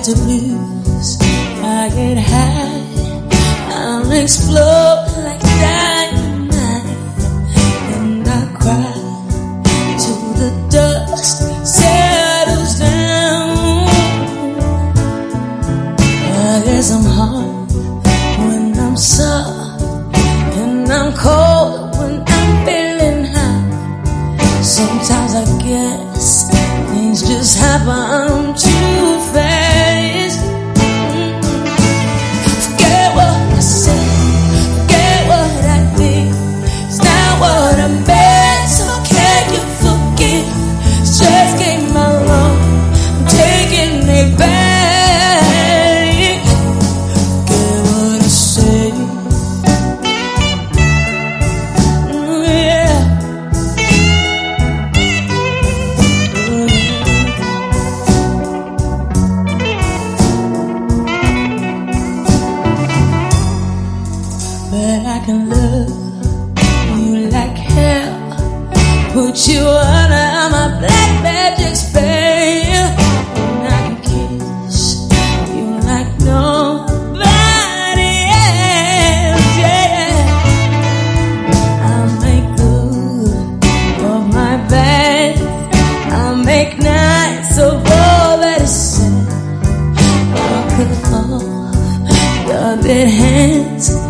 get to blues, I get high, I'll explode like dynamite, and I cry till the dust settles down. I guess I'm hard when I'm soft, and I'm cold when I'm feeling high. Sometimes I guess things just happen too fast. Forget what I said, forget what I did. It's not what I meant, so can you forgive? It's just game my wrong, I'm taking it back. Forget what I said. Yeah. But I can love you like hell, put you under my black magic spell, and I can kiss you like nobody else. Yeah, I'll make good of my bad, I'll make nice of all that is said. I'll cut off your dead hands